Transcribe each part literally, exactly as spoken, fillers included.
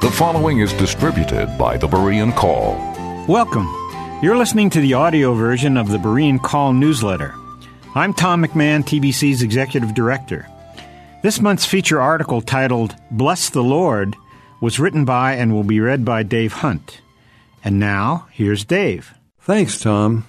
The following is distributed by the Berean Call. Welcome. You're listening to the audio version of the Berean Call newsletter. I'm Tom McMahon, T B C's Executive Director. This month's feature article, titled Bless the Lord, was written by and will be read by Dave Hunt. And now, here's Dave. Thanks, Tom.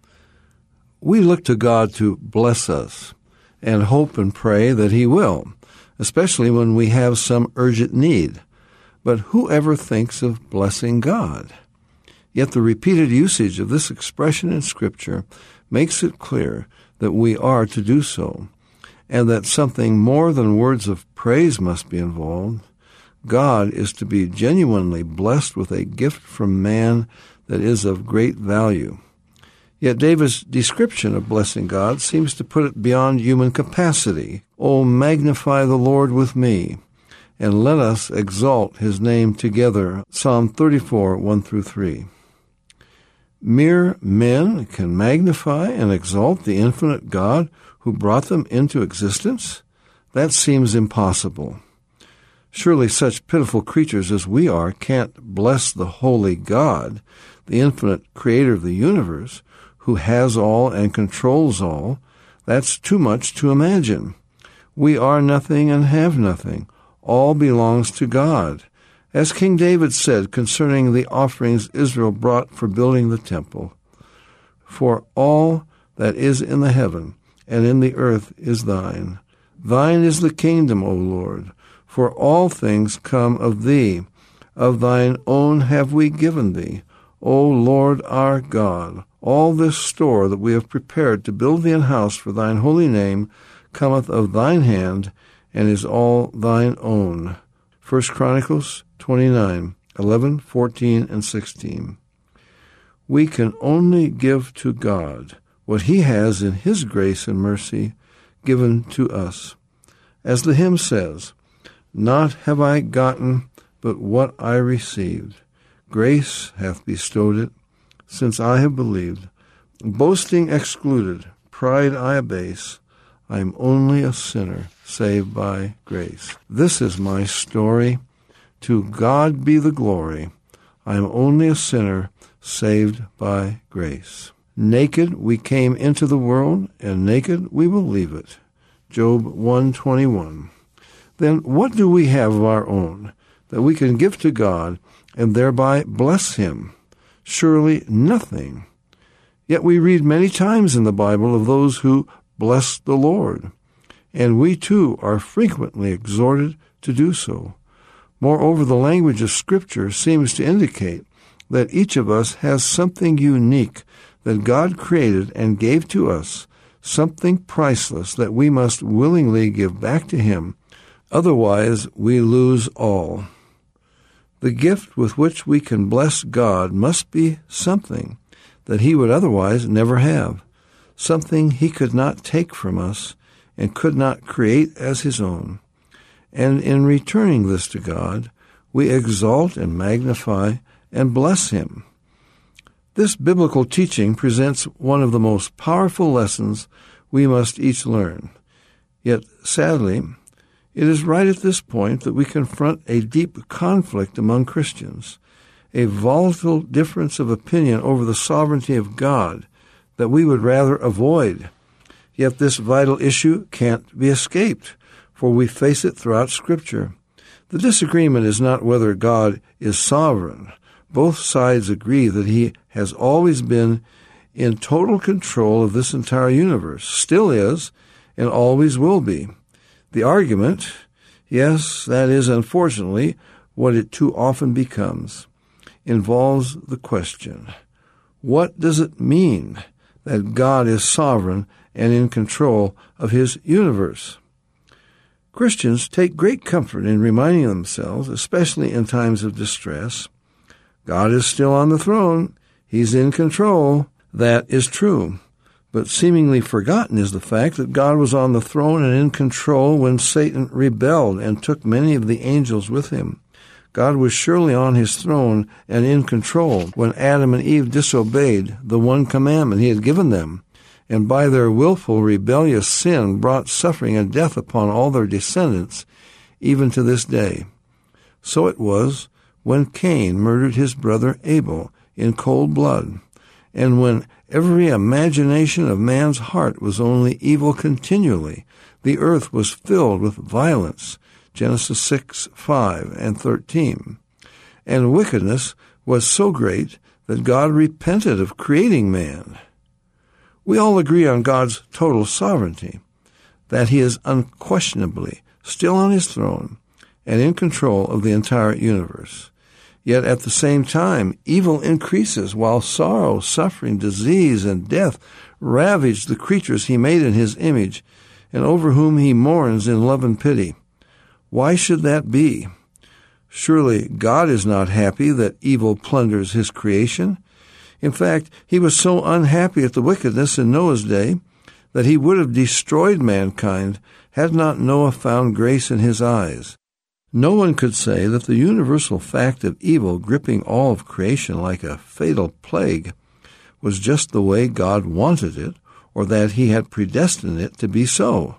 We look to God to bless us and hope and pray that He will, especially when we have some urgent need. But who ever thinks of blessing God? Yet the repeated usage of this expression in Scripture makes it clear that we are to do so, and that something more than words of praise must be involved. God is to be genuinely blessed with a gift from man that is of great value. Yet David's description of blessing God seems to put it beyond human capacity. Oh, magnify the Lord with me, and let us exalt His name together. Psalm thirty-four, one through three. Mere men can magnify and exalt the infinite God who brought them into existence? That seems impossible. Surely such pitiful creatures as we are can't bless the holy God, the infinite creator of the universe, who has all and controls all. That's too much to imagine. We are nothing and have nothing. All belongs to God. As King David said concerning the offerings Israel brought for building the temple, "For all that is in the heaven and in the earth is thine. Thine is the kingdom, O Lord, for all things come of thee. Of thine own have we given thee, O Lord our God. All this store that we have prepared to build thee an house for thine holy name cometh of thine hand, and is all thine own." First Chronicles twenty-nine, eleven, fourteen, and sixteen. We can only give to God what He has in His grace and mercy given to us. As the hymn says, "Not have I gotten but what I received. Grace hath bestowed it, since I have believed. Boasting excluded, pride I abase. I am only a sinner saved by grace." This is my story. To God be the glory. I am only a sinner saved by grace. Naked we came into the world, and naked we will leave it. Job one twenty-one. Then what do we have of our own that we can give to God and thereby bless Him? Surely nothing. Yet we read many times in the Bible of those who bless the Lord, and we too are frequently exhorted to do so. Moreover, the language of Scripture seems to indicate that each of us has something unique that God created and gave to us, something priceless that we must willingly give back to Him. Otherwise, we lose all. The gift with which we can bless God must be something that He would otherwise never have, something He could not take from us and could not create as His own. And in returning this to God, we exalt and magnify and bless Him. This biblical teaching presents one of the most powerful lessons we must each learn. Yet, sadly, it is right at this point that we confront a deep conflict among Christians, a volatile difference of opinion over the sovereignty of God that we would rather avoid. Yet this vital issue can't be escaped, for we face it throughout Scripture. The disagreement is not whether God is sovereign. Both sides agree that He has always been in total control of this entire universe, still is, and always will be. The argument, yes, that is unfortunately what it too often becomes, involves the question, what does it mean that God is sovereign and in control of His universe? Christians take great comfort in reminding themselves, especially in times of distress, God is still on the throne. He's in control. That is true. But seemingly forgotten is the fact that God was on the throne and in control when Satan rebelled and took many of the angels with him. God was surely on His throne and in control when Adam and Eve disobeyed the one commandment He had given them, and by their willful rebellious sin brought suffering and death upon all their descendants, even to this day. So it was when Cain murdered his brother Abel in cold blood, and when every imagination of man's heart was only evil continually, the earth was filled with violence, Genesis six, five, and thirteen. And wickedness was so great that God repented of creating man. We all agree on God's total sovereignty, that he is unquestionably still on his throne and in control of the entire universe. Yet at the same time, evil increases while sorrow, suffering, disease, and death ravage the creatures he made in his image and over whom he mourns in love and pity. Why should that be? Surely God is not happy that evil plunders his creation. In fact, he was so unhappy at the wickedness in Noah's day that he would have destroyed mankind had not Noah found grace in his eyes. No one could say that the universal fact of evil gripping all of creation like a fatal plague was just the way God wanted it, or that he had predestined it to be so.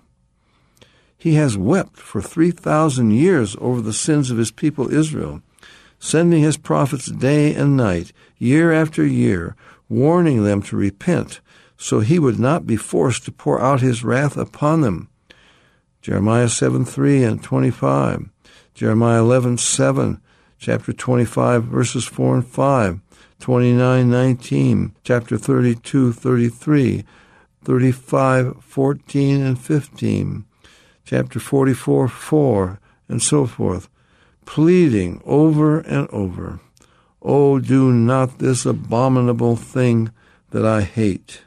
He has wept for three thousand years over the sins of his people Israel, sending his prophets day and night, year after year, warning them to repent, so he would not be forced to pour out his wrath upon them. Jeremiah seven, three and twenty-five. Jeremiah eleven, seven, chapter twenty-five, verses four and five, twenty-nine, nineteen, chapter thirty-two, thirty-three, thirty-five, fourteen and fifteen, chapter forty-four, four, and so forth, pleading over and over, "Oh, do not this abominable thing that I hate."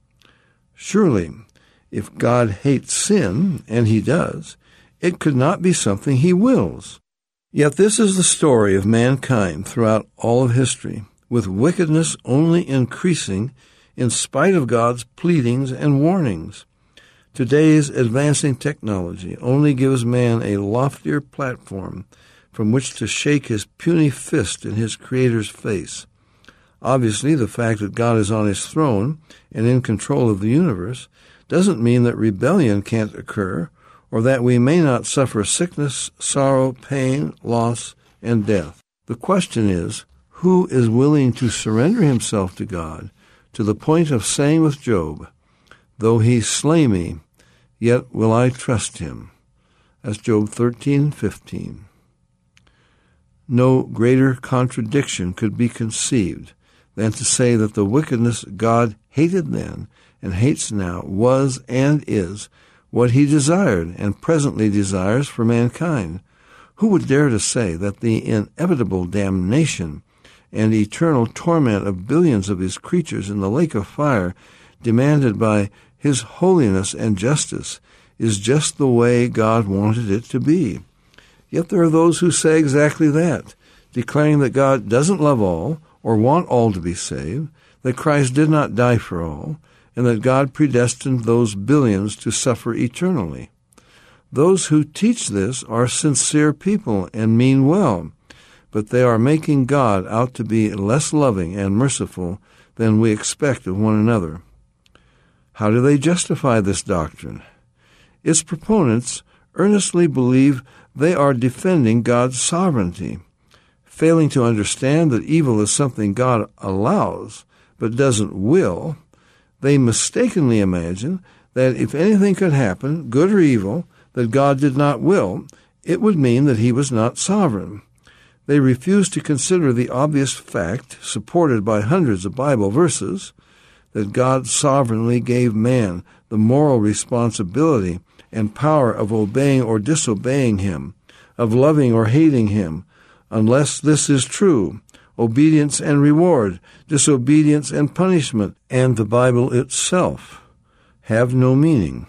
Surely, if God hates sin, and he does, it could not be something he wills. Yet this is the story of mankind throughout all of history, with wickedness only increasing in spite of God's pleadings and warnings. Today's advancing technology only gives man a loftier platform from which to shake his puny fist in his Creator's face. Obviously, the fact that God is on his throne and in control of the universe doesn't mean that rebellion can't occur, or that we may not suffer sickness, sorrow, pain, loss, and death. The question is, who is willing to surrender himself to God to the point of saying with Job, "Though he slay me, yet will I trust him." That's Job thirteen, fifteen. No greater contradiction could be conceived than to say that the wickedness God hated then and hates now was and is what he desired and presently desires for mankind. Who would dare to say that the inevitable damnation and eternal torment of billions of his creatures in the lake of fire demanded by his holiness and justice is just the way God wanted it to be? Yet there are those who say exactly that, declaring that God doesn't love all or want all to be saved, that Christ did not die for all, and that God predestined those billions to suffer eternally. Those who teach this are sincere people and mean well, but they are making God out to be less loving and merciful than we expect of one another. How do they justify this doctrine? Its proponents earnestly believe they are defending God's sovereignty, failing to understand that evil is something God allows but doesn't will. They mistakenly imagine that if anything could happen, good or evil, that God did not will, it would mean that he was not sovereign. They refuse to consider the obvious fact, supported by hundreds of Bible verses, that God sovereignly gave man the moral responsibility and power of obeying or disobeying him, of loving or hating him. Unless this is true, obedience and reward, disobedience and punishment, and the Bible itself have no meaning.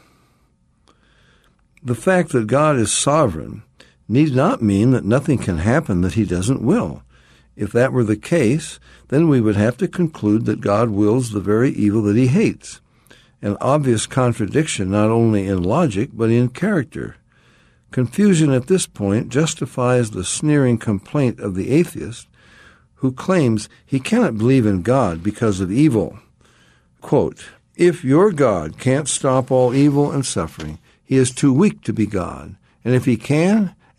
The fact that God is sovereign need not mean that nothing can happen that he doesn't will. If that were the case, then we would have to conclude that God wills the very evil that he hates, an obvious contradiction not only in logic but in character. Confusion at this point justifies the sneering complaint of the atheist who claims he cannot believe in God because of evil. Quote, "If your God can't stop all evil and suffering, he is too weak to be God, and if he can,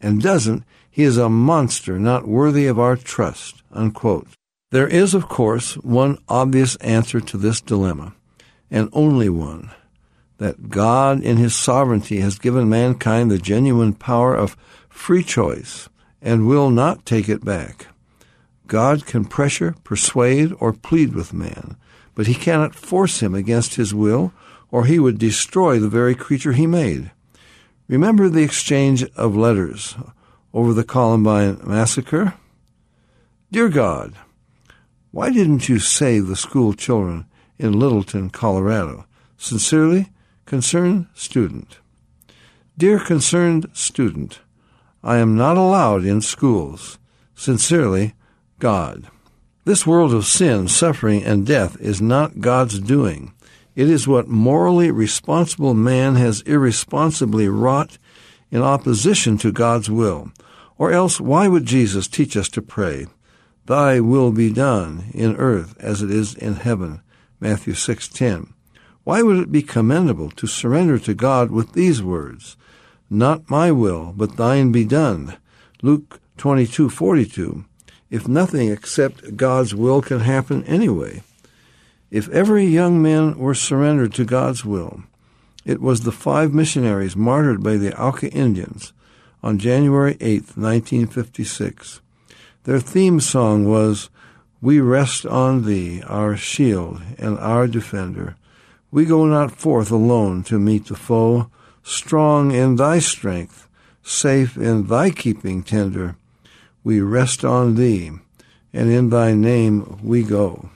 and doesn't, he is a monster not worthy of our trust." Unquote. There is, of course, one obvious answer to this dilemma, and only one, that God in his sovereignty has given mankind the genuine power of free choice and will not take it back. God can pressure, persuade, or plead with man, but he cannot force him against his will, or he would destroy the very creature he made. Remember the exchange of letters over the Columbine massacre? "Dear God, why didn't you save the school children in Littleton, Colorado? Sincerely, Concerned Student." "Dear Concerned Student, I am not allowed in schools. Sincerely, God." This world of sin, suffering, and death is not God's doing. It is what morally responsible man has irresponsibly wrought in opposition to God's will. Or else, why would Jesus teach us to pray, "Thy will be done in earth as it is in heaven," Matthew six ten. Why would it be commendable to surrender to God with these words, "Not my will, but thine be done," Luke twenty-two forty-two, if nothing except God's will can happen anyway? If every young man were surrendered to God's will, it was the five missionaries martyred by the Auca Indians on January eighth, nineteen fifty-six. Their theme song was, "We rest on thee, our shield and our defender. We go not forth alone to meet the foe, strong in thy strength, safe in thy keeping tender. We rest on thee, and in thy name we go."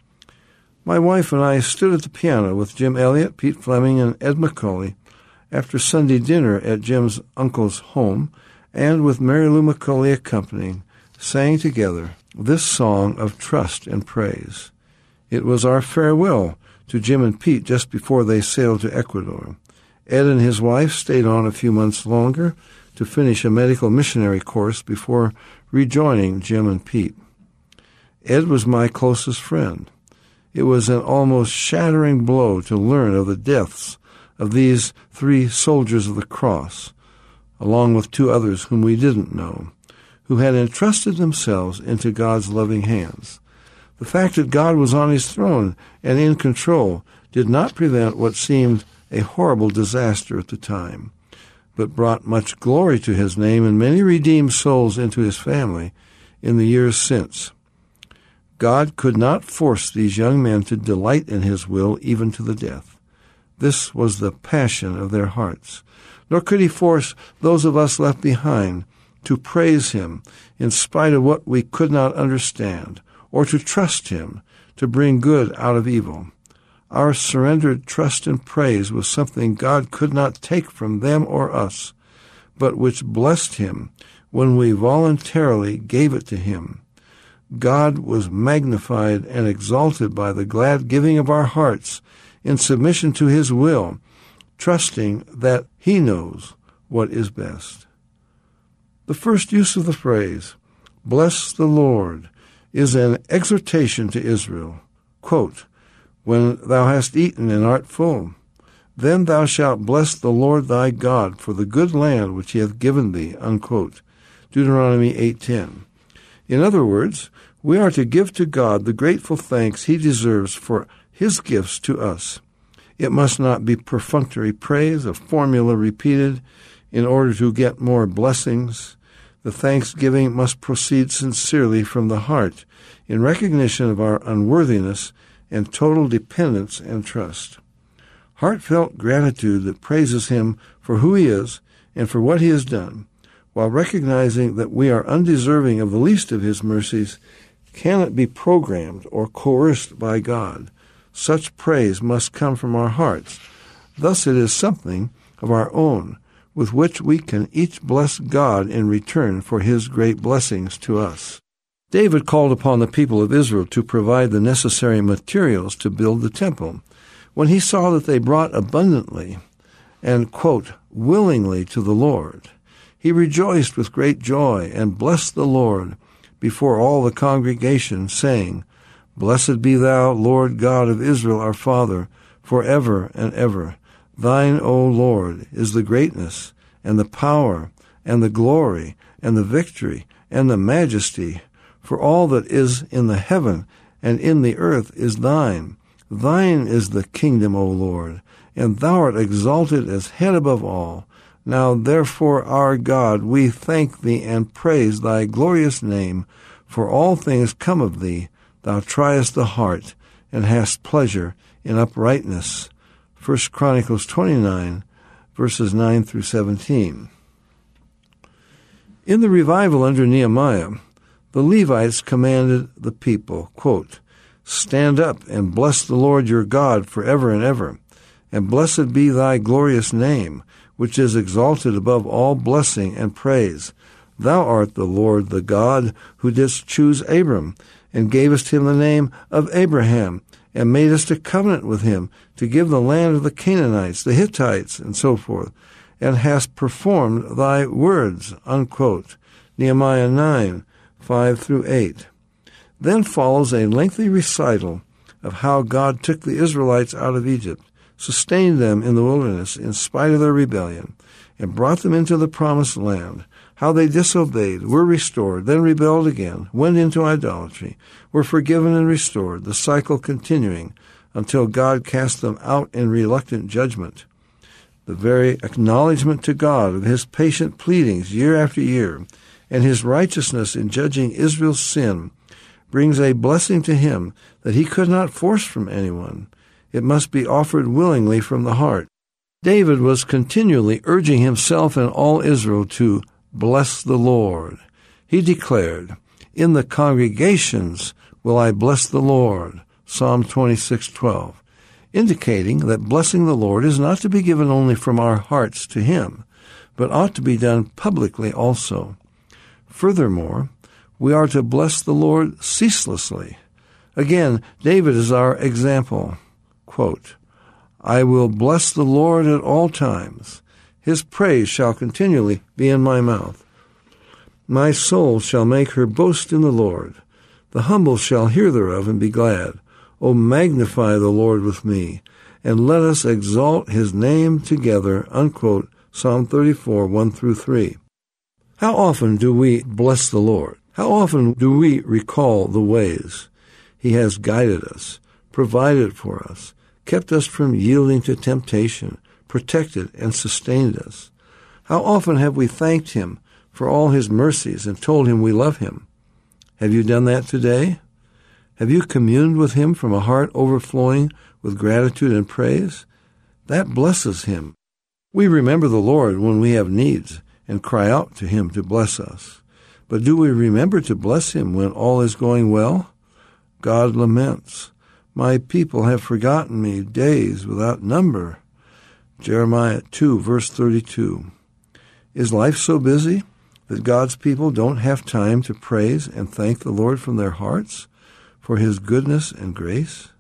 My wife and I stood at the piano with Jim Elliott, Pete Fleming, and Ed McCauley after Sunday dinner at Jim's uncle's home, and with Mary Lou McCauley accompanying, sang together this song of trust and praise. It was our farewell to Jim and Pete just before they sailed to Ecuador. Ed and his wife stayed on a few months longer to finish a medical missionary course before rejoining Jim and Pete. Ed was my closest friend. It was an almost shattering blow to learn of the deaths of these three soldiers of the cross, along with two others whom we didn't know, who had entrusted themselves into God's loving hands. The fact that God was on his throne and in control did not prevent what seemed a horrible disaster at the time, but brought much glory to his name and many redeemed souls into his family in the years since. God could not force these young men to delight in his will even to the death. This was the passion of their hearts. Nor could he force those of us left behind to praise him in spite of what we could not understand, or to trust him to bring good out of evil. Our surrendered trust and praise was something God could not take from them or us, but which blessed him when we voluntarily gave it to him. God was magnified and exalted by the glad giving of our hearts in submission to his will, trusting that he knows what is best. The first use of the phrase, "Bless the Lord," is an exhortation to Israel. Quote, "When thou hast eaten and art full, then thou shalt bless the Lord thy God for the good land which he hath given thee." Unquote. Deuteronomy eight ten. In other words, we are to give to God the grateful thanks he deserves for his gifts to us. It must not be perfunctory praise, a formula repeated in order to get more blessings. The thanksgiving must proceed sincerely from the heart in recognition of our unworthiness and total dependence and trust. Heartfelt gratitude that praises him for who he is and for what he has done, while recognizing that we are undeserving of the least of his mercies, cannot be programmed or coerced by God. Such praise must come from our hearts. Thus it is something of our own, with which we can each bless God in return for his great blessings to us. David called upon the people of Israel to provide the necessary materials to build the temple. When he saw that they brought abundantly and, quote, willingly to the Lord, he rejoiced with great joy and blessed the Lord before all the congregation, saying, "Blessed be thou, Lord God of Israel, our Father, forever and ever. Thine, O Lord, is the greatness and the power and the glory, and the victory, and the majesty. For all that is in the heaven and in the earth is thine. Thine is the kingdom, O Lord, and thou art exalted as head above all. Now therefore, our God, we thank thee and praise thy glorious name, for all things come of thee. Thou triest the heart, and hast pleasure in uprightness. First Chronicles twenty-nine, verses nine through seventeen. In the revival under Nehemiah, the Levites commanded the people, quote, "Stand up and bless the Lord your God forever and ever, and blessed be thy glorious name, which is exalted above all blessing and praise. Thou art the Lord, the God, who didst choose Abram, and gavest him the name of Abraham, and madest a covenant with him to give the land of the Canaanites, the Hittites, and so forth, and hast performed thy words," unquote. Nehemiah nine, five through eight. Then follows a lengthy recital of how God took the Israelites out of Egypt, sustained them in the wilderness in spite of their rebellion, and brought them into the promised land, how they disobeyed, were restored, then rebelled again, went into idolatry, were forgiven and restored, the cycle continuing until God cast them out in reluctant judgment. The very acknowledgement to God of his patient pleadings year after year, and his righteousness in judging Israel's sin, brings a blessing to him that he could not force from anyone. It must be offered willingly from the heart. David was continually urging himself and all Israel to bless the Lord. He declared, "In the congregations will I bless the Lord," Psalm twenty-six twelve, indicating that blessing the Lord is not to be given only from our hearts to him, but ought to be done publicly also. Furthermore, we are to bless the Lord ceaselessly. Again, David is our example. Quote, "I will bless the Lord at all times. His praise shall continually be in my mouth. My soul shall make her boast in the Lord. The humble shall hear thereof and be glad. O magnify the Lord with me, and let us exalt his name together," unquote, Psalm thirty-four, one through three. How often do we bless the Lord? How often do we recall the ways he has guided us, provided for us, kept us from yielding to temptation, protected and sustained us? How often have we thanked him for all his mercies and told him we love him? Have you done that today? Have you communed with him from a heart overflowing with gratitude and praise? That blesses him. We remember the Lord when we have needs and cry out to him to bless us. But do we remember to bless him when all is going well? God laments, "My people have forgotten me days without number." Jeremiah two, verse thirty-two. Is life so busy that God's people don't have time to praise and thank the Lord from their hearts for his goodness and grace?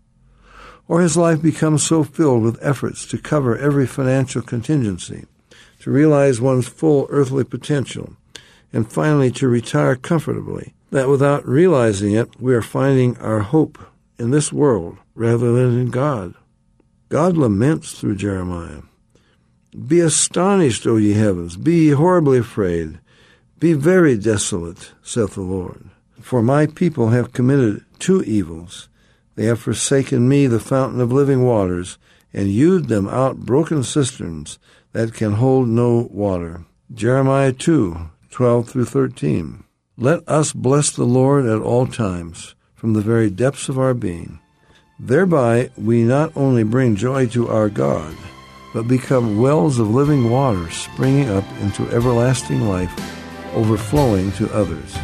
Or has life become so filled with efforts to cover every financial contingency, to realize one's full earthly potential, and finally to retire comfortably, that without realizing it, we are finding our hope in this world rather than in God? God laments through Jeremiah, "Be astonished, O ye heavens, be ye horribly afraid, be very desolate, saith the Lord. For my people have committed two evils. They have forsaken me, the fountain of living waters, and hewed them out broken cisterns that can hold no water." Jeremiah two, twelve through thirteen. Let us bless the Lord at all times, from the very depths of our being. Thereby we not only bring joy to our God, but become wells of living water springing up into everlasting life, overflowing to others.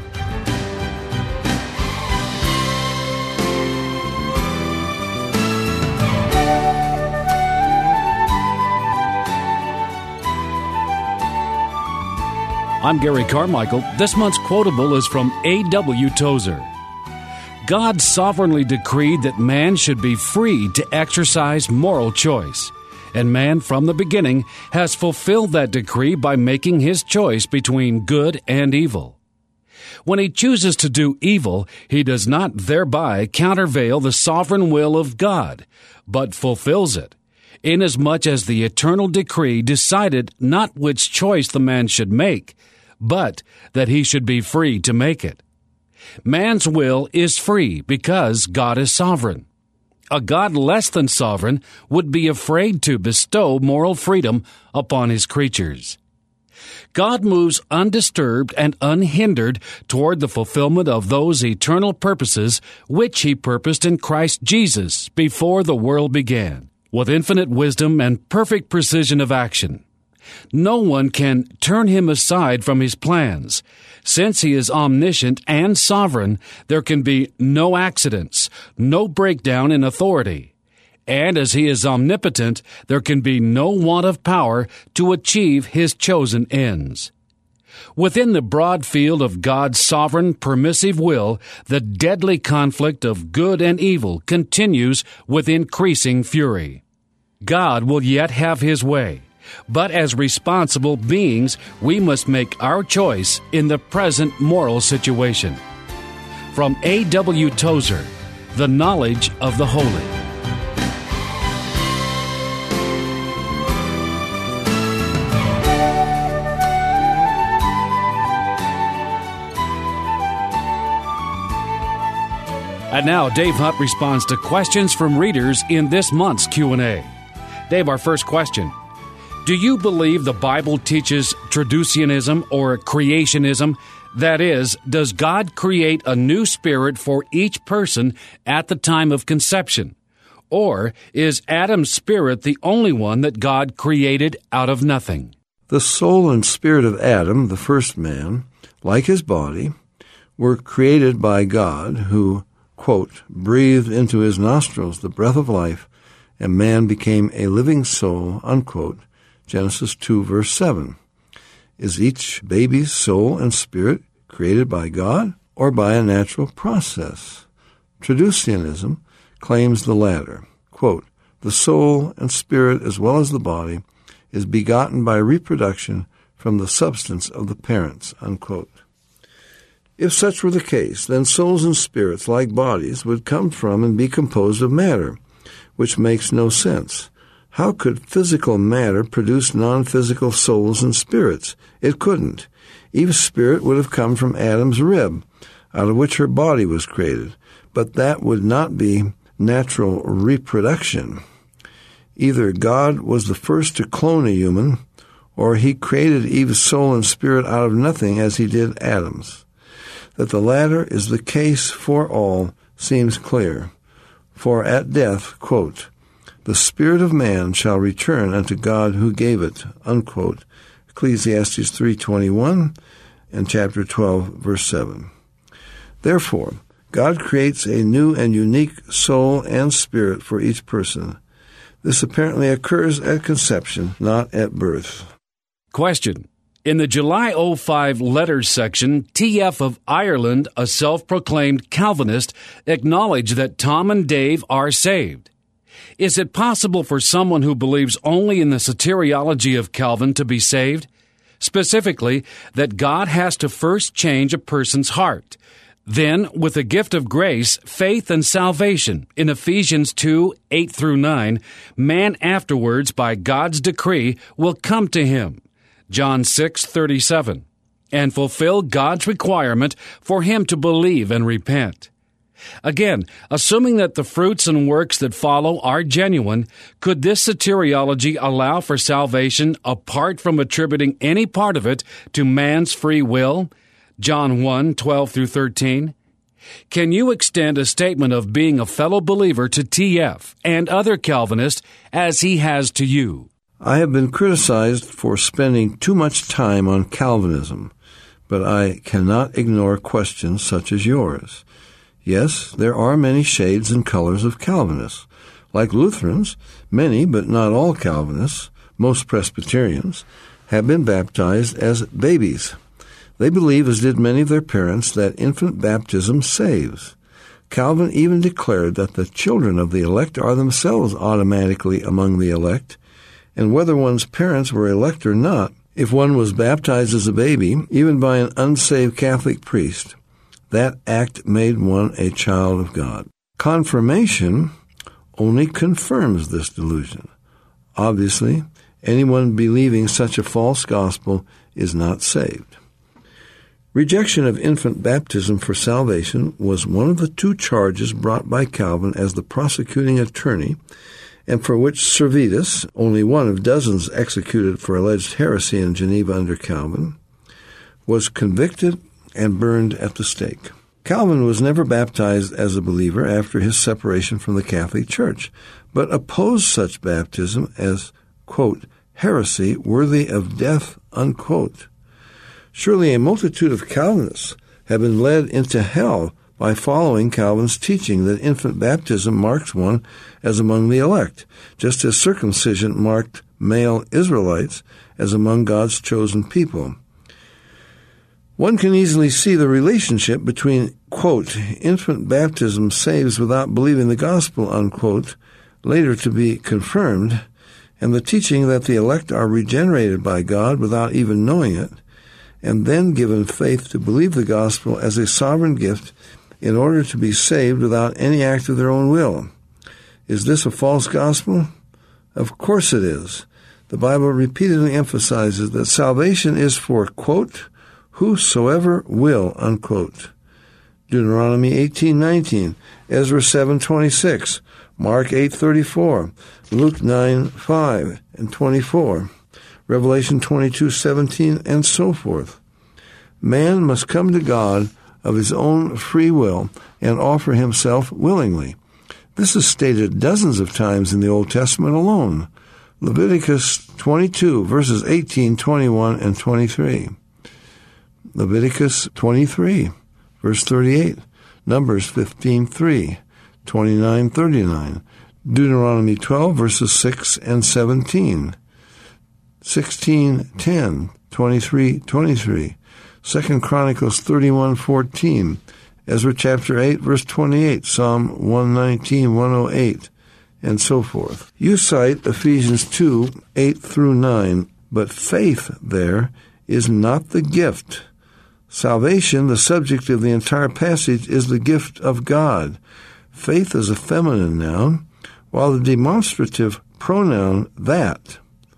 I'm Gary Carmichael. This month's quotable is from A W Tozer. God sovereignly decreed that man should be free to exercise moral choice, and man from the beginning has fulfilled that decree by making his choice between good and evil. When he chooses to do evil, he does not thereby countervail the sovereign will of God, but fulfills it. inasmuch as the eternal decree decided not which choice the man should make, but that he should be free to make it. Man's will is free because God is sovereign. A God less than sovereign would be afraid to bestow moral freedom upon his creatures. God moves undisturbed and unhindered toward the fulfillment of those eternal purposes which he purposed in Christ Jesus before the world began, with infinite wisdom and perfect precision of action. No one can turn him aside from his plans. Since he is omniscient and sovereign, there can be no accidents, no breakdown in authority. And as he is omnipotent, there can be no want of power to achieve his chosen ends. Within the broad field of God's sovereign, permissive will, the deadly conflict of good and evil continues with increasing fury. God will yet have his way. But as responsible beings, we must make our choice in the present moral situation. From A W Tozer, The Knowledge of the Holy. And now Dave Hunt responds to questions from readers in this month's Q and A. Dave, our first question. Do you believe the Bible teaches traducianism or creationism? That is, does God create a new spirit for each person at the time of conception? Or is Adam's spirit the only one that God created out of nothing? The soul and spirit of Adam, the first man, like his body, were created by God, who, quote, breathed into his nostrils the breath of life, and man became a living soul, unquote. Genesis two, verse seven. Is each baby's soul and spirit created by God or by a natural process? Traducianism claims the latter. Quote, the soul and spirit as well as the body is begotten by reproduction from the substance of the parents, unquote. If such were the case, then souls and spirits, like bodies, would come from and be composed of matter, which makes no sense. How could physical matter produce non-physical souls and spirits? It couldn't. Eve's spirit would have come from Adam's rib, out of which her body was created, but that would not be natural reproduction. Either God was the first to clone a human, or he created Eve's soul and spirit out of nothing as he did Adam's. That the latter is the case for all seems clear. For at death, quote, the spirit of man shall return unto God who gave it, unquote. Ecclesiastes three twenty-one and chapter twelve, verse seven. Therefore, God creates a new and unique soul and spirit for each person. This apparently occurs at conception, not at birth. Question. In the July oh five letters section, T F of Ireland, a self-proclaimed Calvinist, acknowledged that Tom and Dave are saved. Is it possible for someone who believes only in the soteriology of Calvin to be saved? Specifically, that God has to first change a person's heart. Then, with the gift of grace, faith, and salvation, in Ephesians two, eight through nine, man afterwards, by God's decree, will come to him, John six, thirty-seven, and fulfill God's requirement for him to believe and repent. Again, assuming that the fruits and works that follow are genuine, could this soteriology allow for salvation apart from attributing any part of it to man's free will? John one, twelve through thirteen. Can you extend a statement of being a fellow believer to T F and other Calvinists as he has to you? I have been criticized for spending too much time on Calvinism, but I cannot ignore questions such as yours. Yes, there are many shades and colors of Calvinists. Like Lutherans, many, but not all Calvinists, most Presbyterians, have been baptized as babies. They believe, as did many of their parents, that infant baptism saves. Calvin even declared that the children of the elect are themselves automatically among the elect, and whether one's parents were elect or not, if one was baptized as a baby, even by an unsaved Catholic priest, that act made one a child of God. Confirmation only confirms this delusion. Obviously, anyone believing such a false gospel is not saved. Rejection of infant baptism for salvation was one of the two charges brought by Calvin as the prosecuting attorney, and for which Servetus, only one of dozens executed for alleged heresy in Geneva under Calvin, was convicted and burned at the stake. Calvin was never baptized as a believer after his separation from the Catholic Church, but opposed such baptism as, quote, heresy worthy of death, unquote. Surely a multitude of Calvinists have been led into hell by following Calvin's teaching that infant baptism marks one as among the elect, just as circumcision marked male Israelites as among God's chosen people. One can easily see the relationship between, quote, infant baptism saves without believing the gospel, unquote, later to be confirmed, and the teaching that the elect are regenerated by God without even knowing it, and then given faith to believe the gospel as a sovereign gift in order to be saved without any act of their own will. Is this a false gospel? Of course it is. The Bible repeatedly emphasizes that salvation is for, quote, whosoever will, unquote. Deuteronomy eighteen nineteen, Ezra seven twenty-six, Mark eight thirty-four, Luke nine five and twenty-four, Revelation twenty-two seventeen, and so forth. Man must come to God of his own free will and offer himself willingly. This is stated dozens of times in the Old Testament alone. Leviticus twenty-two, verses eighteen, twenty-one, and twenty-three. Leviticus twenty-three, verse thirty-eight. Numbers fifteen three, twenty-nine thirty-nine. Deuteronomy twelve, verses six and seventeen. sixteen ten, twenty-three twenty-three. Second Chronicles thirty-one fourteen. Ezra chapter eight, verse twenty-eight. Psalm one nineteen, one oh eight. And so forth. You cite Ephesians two, eight through nine, but faith there is not the gift. Salvation, the subject of the entire passage, is the gift of God. Faith is a feminine noun, while the demonstrative pronoun that,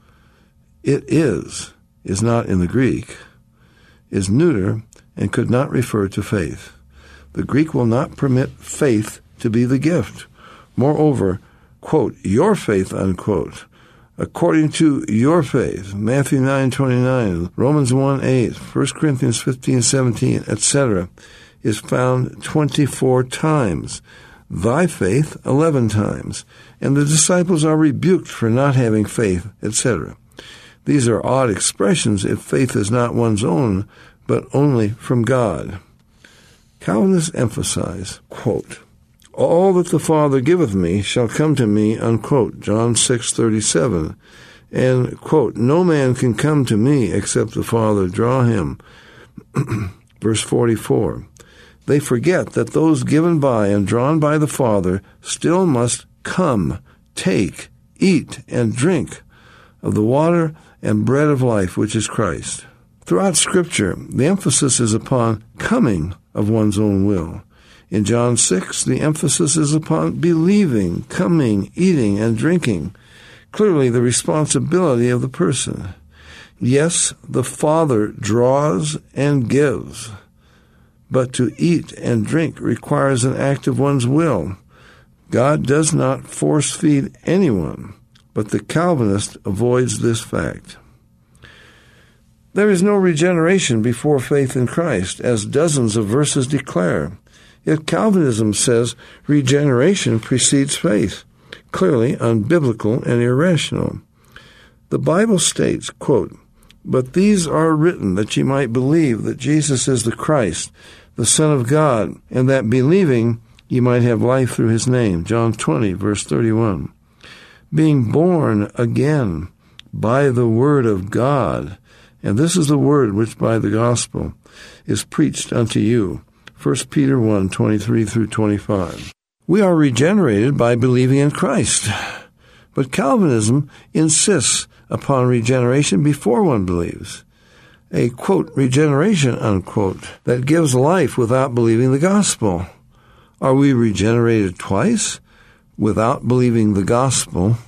it is, is not in the Greek, is neuter and could not refer to faith. The Greek will not permit faith to be the gift. Moreover, quote, your faith, unquote, according to your faith, Matthew nine twenty-nine, Romans one eight, First Corinthians fifteen seventeen, et cetera, is found twenty-four times. Thy faith, eleven times. And the disciples are rebuked for not having faith, et cetera. These are odd expressions if faith is not one's own, but only from God. Calvinists emphasize, quote, all that the Father giveth me shall come to me, unquote, John six thirty-seven, and, quote, no man can come to me except the Father draw him, verse forty-four. They forget that those given by and drawn by the Father still must come, take, eat, and drink of the water and bread of life, which is Christ. Throughout Scripture, the emphasis is upon coming of one's own will. In John six, the emphasis is upon believing, coming, eating, and drinking. Clearly, the responsibility of the person. Yes, the Father draws and gives, but to eat and drink requires an act of one's will. God does not force-feed anyone, but the Calvinist avoids this fact. There is no regeneration before faith in Christ, as dozens of verses declare. Yet Calvinism says regeneration precedes faith, clearly unbiblical and irrational. The Bible states, quote, but these are written that ye might believe that Jesus is the Christ, the Son of God, and that believing ye might have life through his name. John twenty, verse thirty-one. Being born again by the word of God, and this is the word which by the gospel is preached unto you. First Peter one, twenty-three through twenty-five. We are regenerated by believing in Christ, but Calvinism insists upon regeneration before one believes. A, quote, regeneration, unquote, that gives life without believing the gospel. Are we regenerated twice? Without believing the gospel,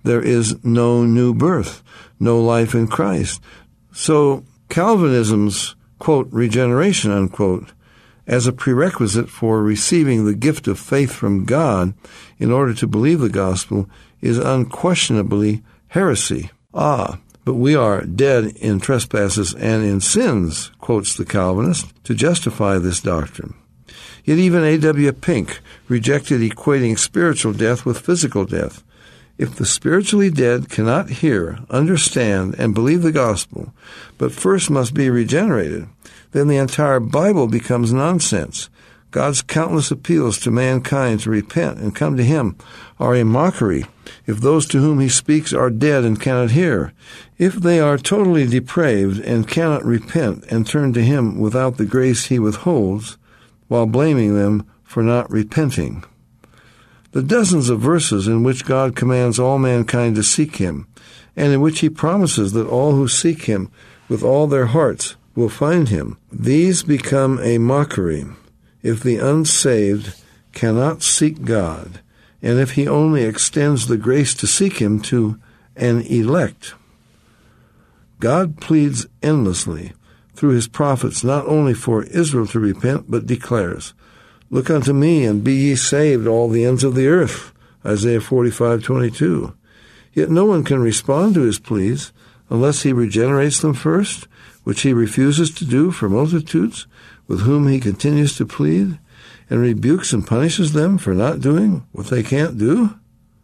there is no new birth, no life in Christ. So Calvinism's, quote, regeneration, unquote, as a prerequisite for receiving the gift of faith from God in order to believe the gospel is unquestionably heresy. Ah, but we are dead in trespasses and in sins, quotes the Calvinist, to justify this doctrine. Yet even A W Pink rejected equating spiritual death with physical death. If the spiritually dead cannot hear, understand, and believe the gospel, but first must be regenerated, then the entire Bible becomes nonsense. God's countless appeals to mankind to repent and come to Him are a mockery if those to whom He speaks are dead and cannot hear. If they are totally depraved and cannot repent and turn to Him without the grace He withholds, while blaming them for not repenting. The dozens of verses in which God commands all mankind to seek Him, and in which He promises that all who seek Him with all their hearts will find Him, these become a mockery if the unsaved cannot seek God, and if He only extends the grace to seek Him to an elect. God pleads endlessly through His prophets not only for Israel to repent, but declares, "Look unto me, and be ye saved, all the ends of the earth," Isaiah forty-five twenty-two. Yet no one can respond to His pleas unless He regenerates them first, which He refuses to do for multitudes with whom He continues to plead, and rebukes and punishes them for not doing what they can't do.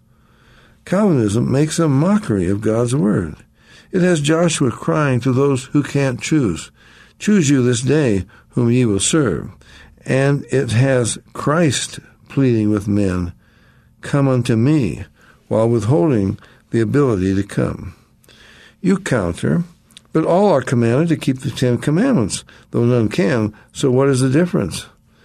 Calvinism makes a mockery of God's word. It has Joshua crying to those who can't choose, "Choose you this day whom ye will serve." And it has Christ pleading with men, "Come unto me," while withholding the ability to come. You counter, "But all are commanded to keep the Ten Commandments, though none can, so what is the difference?"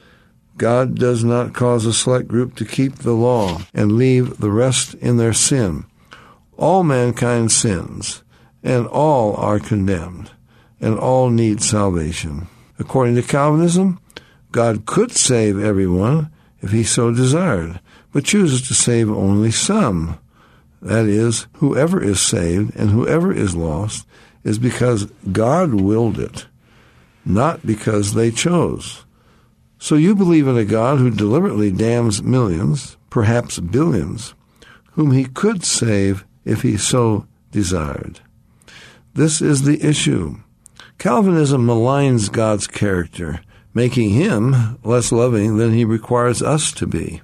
God does not cause a select group to keep the law and leave the rest in their sin. All mankind sins, and all are condemned, and all need salvation. According to Calvinism, God could save everyone if He so desired, but chooses to save only some. That is, whoever is saved and whoever is lost is because God willed it, not because they chose. So you believe in a God who deliberately damns millions, perhaps billions, whom He could save if He so desired. This is the issue. Calvinism maligns God's character, making Him less loving than He requires us to be.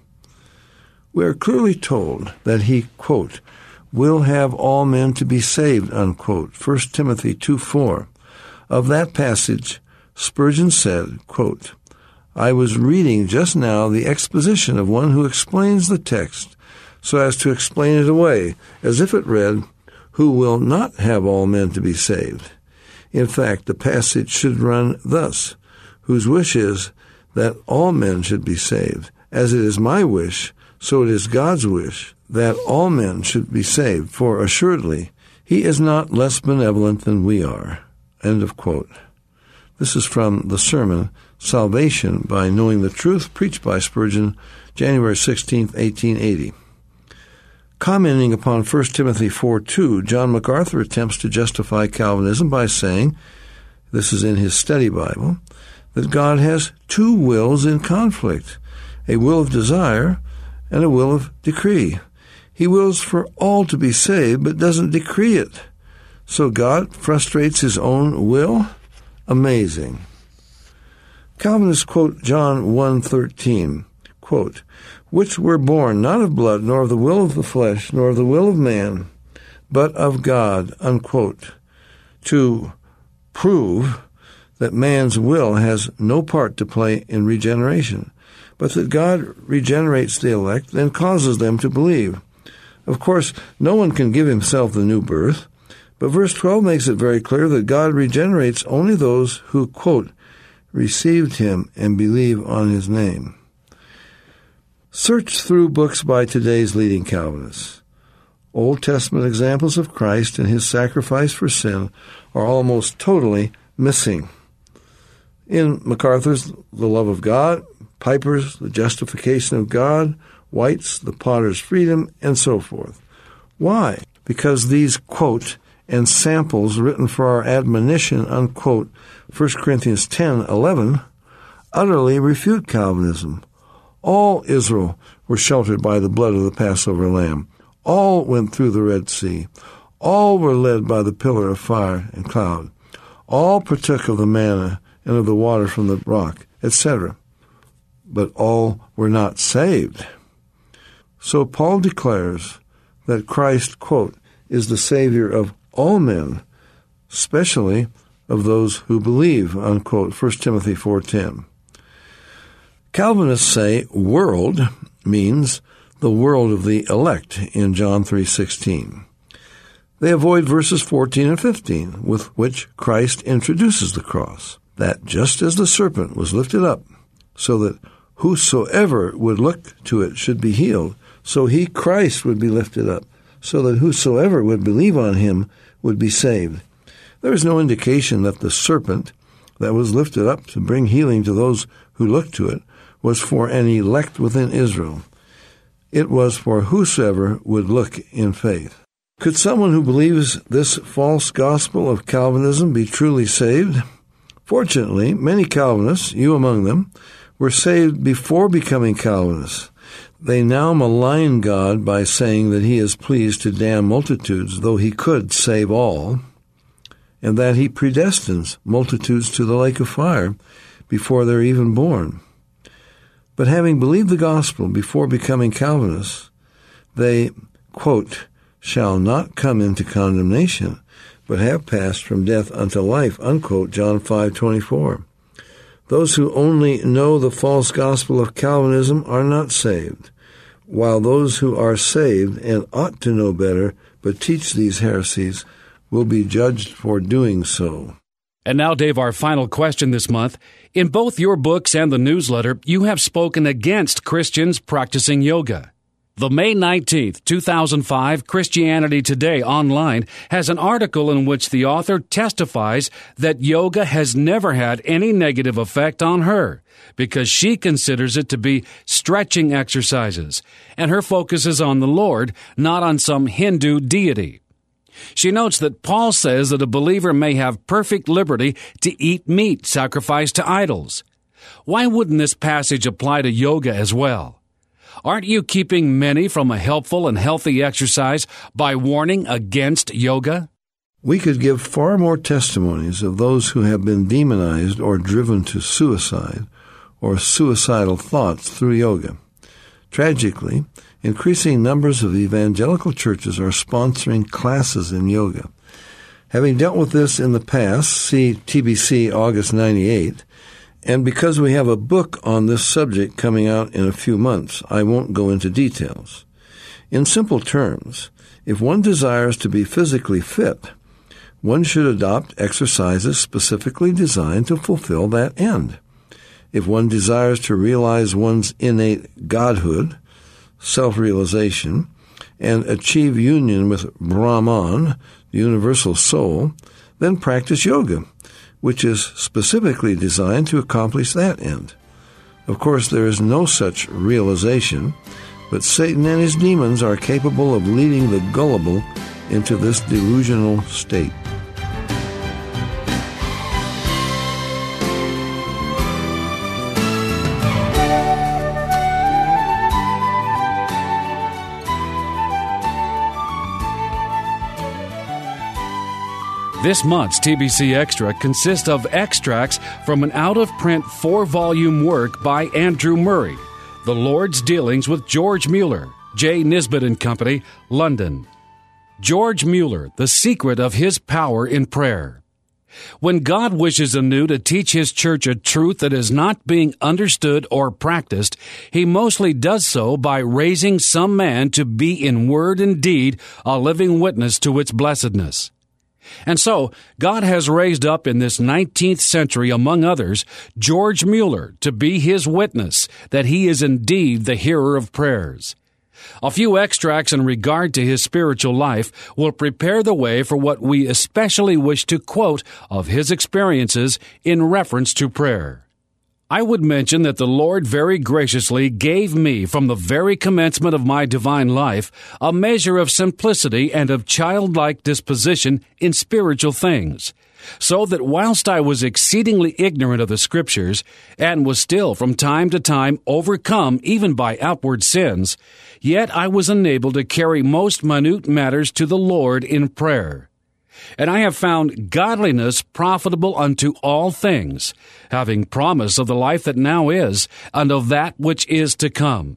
We are clearly told that He, quote, will have all men to be saved, unquote, First Timothy two four. Of that passage, Spurgeon said, quote, "I was reading just now the exposition of one who explains the text so as to explain it away, as if it read, 'Who will not have all men to be saved?' In fact, the passage should run thus, 'Whose wish is that all men should be saved. As it is my wish, so it is God's wish that all men should be saved, for assuredly He is not less benevolent than we are.'" End of quote. This is from the sermon, Salvation by Knowing the Truth, preached by Spurgeon, January sixteenth, eighteen eighty. Commenting upon First Timothy four two, John MacArthur attempts to justify Calvinism by saying, this is in his study Bible, that God has two wills in conflict, a will of desire and a will of decree. He wills for all to be saved, but doesn't decree it. So God frustrates His own will? Amazing. Calvinists quote John one thirteen, quote, "Which were born not of blood, nor of the will of the flesh, nor of the will of man, but of God," unquote, to prove that man's will has no part to play in regeneration, but that God regenerates the elect and causes them to believe. Of course, no one can give himself the new birth, but verse twelve makes it very clear that God regenerates only those who, quote, received Him and believe on His name. Search through books by today's leading Calvinists. Old Testament examples of Christ and His sacrifice for sin are almost totally missing. In MacArthur's The Love of God, Piper's The Justification of God, White's The Potter's Freedom, and so forth. Why? because these, quote, and samples written for our admonition, unquote, First Corinthians ten eleven, utterly refute Calvinism. All Israel were sheltered by the blood of the Passover lamb. All went through the Red Sea. All were led by the pillar of fire and cloud. All partook of the manna and of the water from the rock, et cetera. But all were not saved. So Paul declares that Christ, quote, is the Savior of all men, especially of those who believe, unquote, First Timothy four ten. Calvinists say world means the world of the elect in John three sixteen. They avoid verses fourteen and fifteen, with which Christ introduces the cross, that just as the serpent was lifted up, so that whosoever would look to it should be healed, so he, Christ, would be lifted up, so that whosoever would believe on him would be saved. There is no indication that the serpent that was lifted up to bring healing to those who looked to it was for an elect within Israel. It was for whosoever would look in faith. Could someone who believes this false gospel of Calvinism be truly saved? Fortunately, many Calvinists, you among them, were saved before becoming Calvinists. They now malign God by saying that he is pleased to damn multitudes, though he could save all, and that he predestines multitudes to the lake of fire before they're even born. But having believed the gospel before becoming Calvinists, they, quote, shall not come into condemnation, but have passed from death unto life, unquote, John five twenty-four. Those who only know the false gospel of Calvinism are not saved, while those who are saved and ought to know better but teach these heresies will be judged for doing so. And now, Dave, our final question this month. In both your books and the newsletter, you have spoken against Christians practicing yoga. The May nineteenth, two thousand five Christianity Today online has an article in which the author testifies that yoga has never had any negative effect on her because she considers it to be stretching exercises, and her focus is on the Lord, not on some Hindu deity. She notes that Paul says that a believer may have perfect liberty to eat meat sacrificed to idols. Why wouldn't this passage apply to yoga as well? Aren't you keeping many from a helpful and healthy exercise by warning against yoga? We could give far more testimonies of those who have been demonized or driven to suicide or suicidal thoughts through yoga. Tragically, increasing numbers of evangelical churches are sponsoring classes in yoga. Having dealt with this in the past, see T B C August ninety-eight, and because we have a book on this subject coming out in a few months, I won't go into details. In simple terms, if one desires to be physically fit, one should adopt exercises specifically designed to fulfill that end. If one desires to realize one's innate godhood, self-realization, and achieve union with Brahman, the universal soul, then practice yoga, which is specifically designed to accomplish that end. Of course, there is no such realization, but Satan and his demons are capable of leading the gullible into this delusional state. This month's T B C Extra consists of extracts from an out-of-print four-volume work by Andrew Murray, The Lord's Dealings with George Mueller, J. Nisbet and Company, London. George Mueller, The Secret of His Power in Prayer. When God wishes anew to teach His church a truth that is not being understood or practiced, He mostly does so by raising some man to be in word and deed a living witness to its blessedness. And so, God has raised up in this nineteenth century, among others, George Mueller to be His witness that he is indeed the hearer of prayers. A few extracts in regard to his spiritual life will prepare the way for what we especially wish to quote of his experiences in reference to prayer. I would mention that the Lord very graciously gave me, from the very commencement of my divine life, a measure of simplicity and of childlike disposition in spiritual things, so that whilst I was exceedingly ignorant of the Scriptures, and was still from time to time overcome even by outward sins, yet I was enabled to carry most minute matters to the Lord in prayer. And I have found godliness profitable unto all things, having promise of the life that now is, and of that which is to come.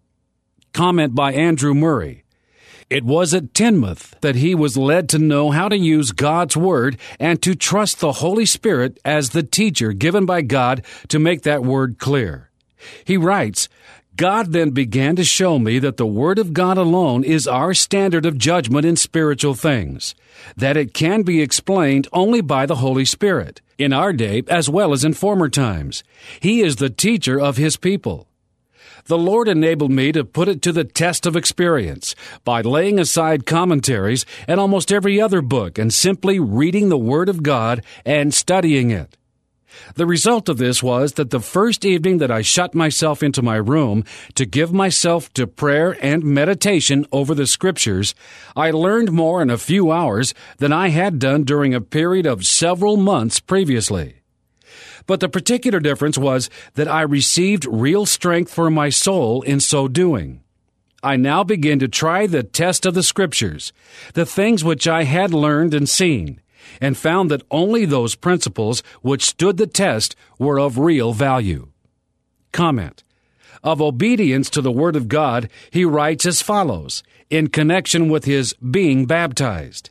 Comment by Andrew Murray. It was at Teignmouth that he was led to know how to use God's Word and to trust the Holy Spirit as the teacher given by God to make that Word clear. He writes, God then began to show me that the Word of God alone is our standard of judgment in spiritual things, that it can be explained only by the Holy Spirit, in our day as well as in former times. He is the teacher of His people. The Lord enabled me to put it to the test of experience by laying aside commentaries and almost every other book and simply reading the Word of God and studying it. The result of this was that the first evening that I shut myself into my room to give myself to prayer and meditation over the Scriptures, I learned more in a few hours than I had done during a period of several months previously. But the particular difference was that I received real strength for my soul in so doing. I now begin to try the test of the Scriptures, the things which I had learned and seen, and found that only those principles which stood the test were of real value. Comment. Of obedience to the Word of God, he writes as follows, in connection with his being baptized.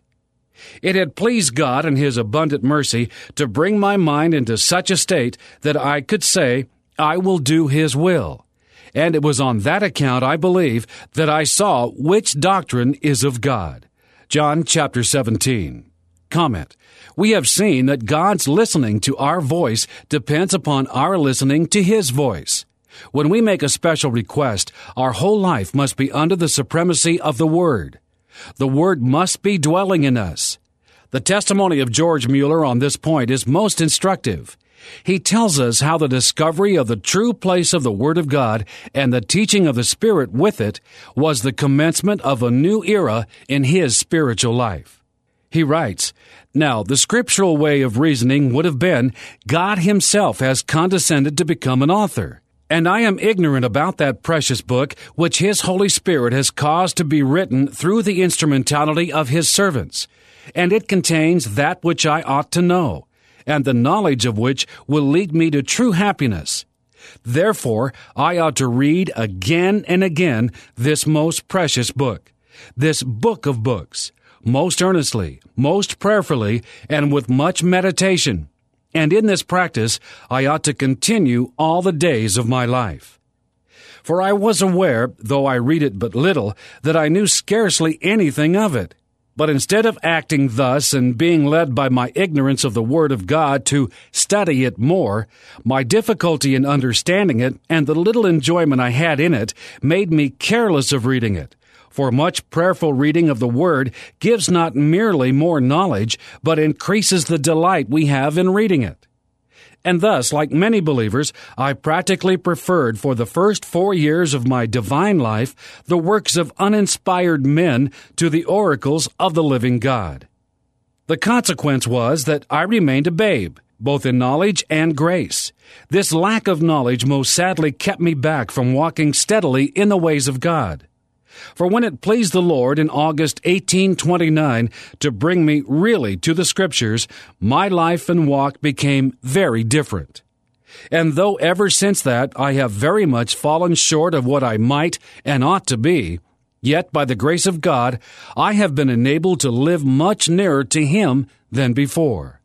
It had pleased God in His abundant mercy to bring my mind into such a state that I could say, I will do His will. And it was on that account, I believe, that I saw which doctrine is of God. John chapter seventeen. Comment. We have seen that God's listening to our voice depends upon our listening to His voice. When we make a special request, our whole life must be under the supremacy of the Word. The Word must be dwelling in us. The testimony of George Mueller on this point is most instructive. He tells us how the discovery of the true place of the Word of God and the teaching of the Spirit with it was the commencement of a new era in his spiritual life. He writes, Now, the scriptural way of reasoning would have been, God Himself has condescended to become an author. And I am ignorant about that precious book which His Holy Spirit has caused to be written through the instrumentality of His servants. And it contains that which I ought to know, and the knowledge of which will lead me to true happiness. Therefore, I ought to read again and again this most precious book, this book of books, most earnestly, most prayerfully, and with much meditation. And in this practice I ought to continue all the days of my life. For I was aware, though I read it but little, that I knew scarcely anything of it. But instead of acting thus and being led by my ignorance of the Word of God to study it more, my difficulty in understanding it and the little enjoyment I had in it made me careless of reading it. For much prayerful reading of the Word gives not merely more knowledge, but increases the delight we have in reading it. And thus, like many believers, I practically preferred for the first four years of my divine life the works of uninspired men to the oracles of the living God. The consequence was that I remained a babe, both in knowledge and grace. This lack of knowledge most sadly kept me back from walking steadily in the ways of God. For when it pleased the Lord in August eighteen twenty-nine to bring me really to the Scriptures, my life and walk became very different. And though ever since that I have very much fallen short of what I might and ought to be, yet by the grace of God I have been enabled to live much nearer to Him than before.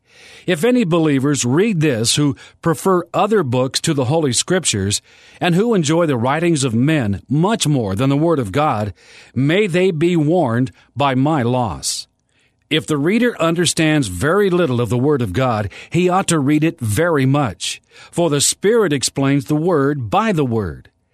If any believers read this who prefer other books to the Holy Scriptures, and who enjoy the writings of men much more than the Word of God, may they be warned by my loss. If the reader understands very little of the Word of God, he ought to read it very much, for the Spirit explains the Word by the Word.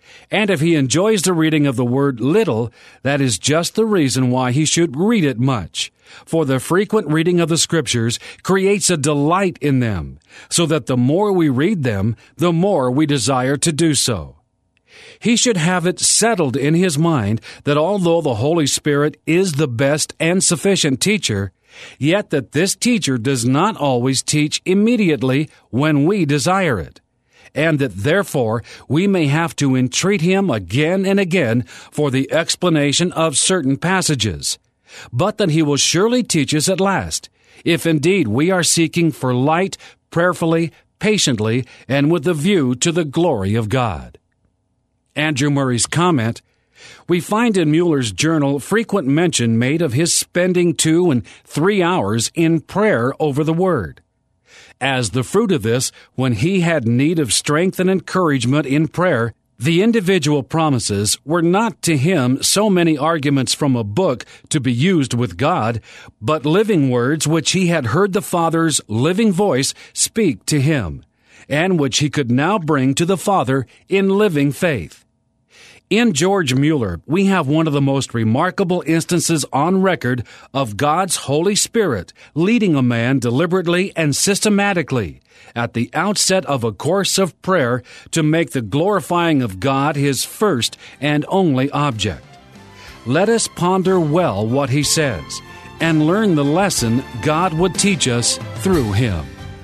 And if he enjoys the reading of the word little, that is just the reason why he should read it much. For the frequent reading of the Scriptures creates a delight in them, so that the more we read them, the more we desire to do so. He should have it settled in his mind that although the Holy Spirit is the best and sufficient teacher, yet that this teacher does not always teach immediately when we desire it, and that therefore we may have to entreat him again and again for the explanation of certain passages, but that he will surely teach us at last, if indeed we are seeking for light prayerfully, patiently, and with a view to the glory of God. Andrew Murray's comment, we find in Mueller's journal frequent mention made of his spending two and three hours in prayer over the Word. As the fruit of this, when he had need of strength and encouragement in prayer, the individual promises were not to him so many arguments from a book to be used with God, but living words which he had heard the Father's living voice speak to him, and which he could now bring to the Father in living faith. In George Mueller, we have one of the most remarkable instances on record of God's Holy Spirit leading a man deliberately and systematically at the outset of a course of prayer to make the glorifying of God his first and only object. Let us ponder well what he says and learn the lesson God would teach us through him.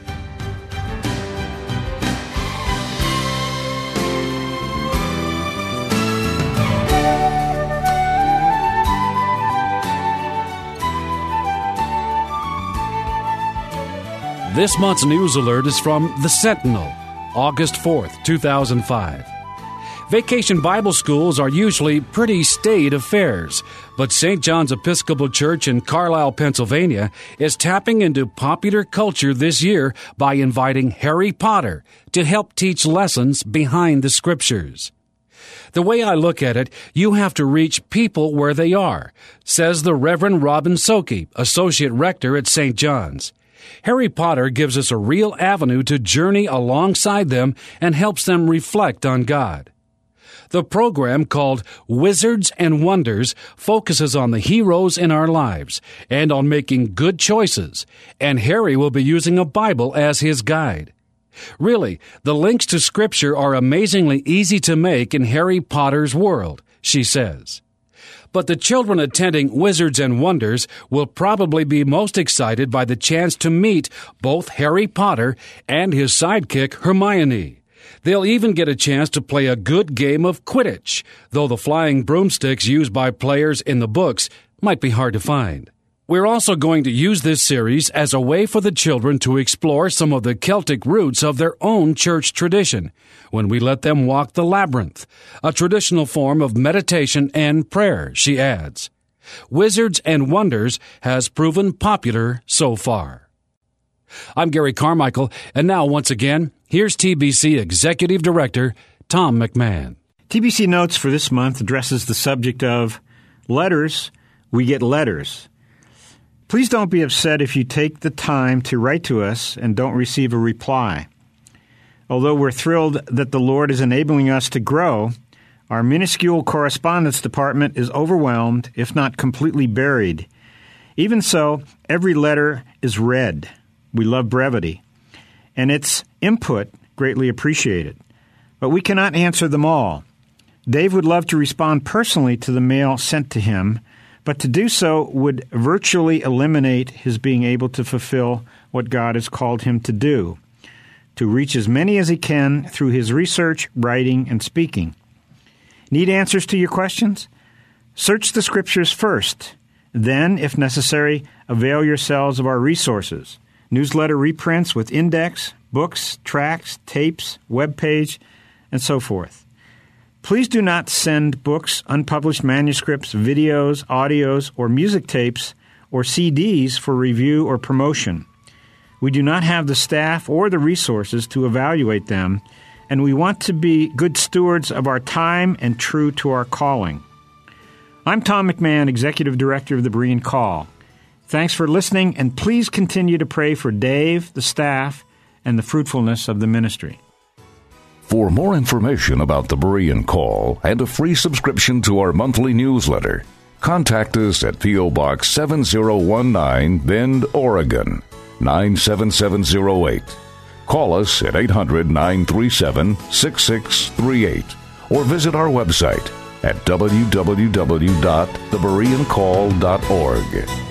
This month's news alert is from The Sentinel, August fourth, two thousand five. Vacation Bible schools are usually pretty staid affairs, but Saint John's Episcopal Church in Carlisle, Pennsylvania is tapping into popular culture this year by inviting Harry Potter to help teach lessons behind the Scriptures. The way I look at it, you have to reach people where they are, says the Reverend Robin Soke, Associate Rector at Saint John's. Harry Potter gives us a real avenue to journey alongside them and helps them reflect on God. The program, called Wizards and Wonders, focuses on the heroes in our lives and on making good choices, and Harry will be using a Bible as his guide. Really, the links to Scripture are amazingly easy to make in Harry Potter's world, she says. But the children attending Wizards and Wonders will probably be most excited by the chance to meet both Harry Potter and his sidekick Hermione. They'll even get a chance to play a good game of Quidditch, though the flying broomsticks used by players in the books might be hard to find. We're also going to use this series as a way for the children to explore some of the Celtic roots of their own church tradition when we let them walk the labyrinth, a traditional form of meditation and prayer, she adds. Wizards and Wonders has proven popular so far. I'm Gary Carmichael, and now once again, here's T B C Executive Director Tom McMahon. T B C Notes for this month addresses the subject of letters. We get letters. Please don't be upset if you take the time to write to us and don't receive a reply. Although we're thrilled that the Lord is enabling us to grow, our minuscule correspondence department is overwhelmed, if not completely buried. Even so, every letter is read. We love brevity, and its input greatly appreciated. But we cannot answer them all. Dave would love to respond personally to the mail sent to him, but to do so would virtually eliminate his being able to fulfill what God has called him to do, to reach as many as he can through his research, writing, and speaking. Need answers to your questions? Search the Scriptures first. Then, if necessary, avail yourselves of our resources. Newsletter reprints with index, books, tracts, tapes, web page, and so forth. Please do not send books, unpublished manuscripts, videos, audios, or music tapes, or C Ds for review or promotion. We do not have the staff or the resources to evaluate them, and we want to be good stewards of our time and true to our calling. I'm Tom McMahon, Executive Director of the Berean Call. Thanks for listening, and please continue to pray for Dave, the staff, and the fruitfulness of the ministry. For more information about the Berean Call and a free subscription to our monthly newsletter, contact us at P O. Box seven zero one nine, Bend, Oregon, nine seven seven zero eight. Call us at eight hundred, nine three seven, six six three eight or visit our website at w w w dot the berean call dot org.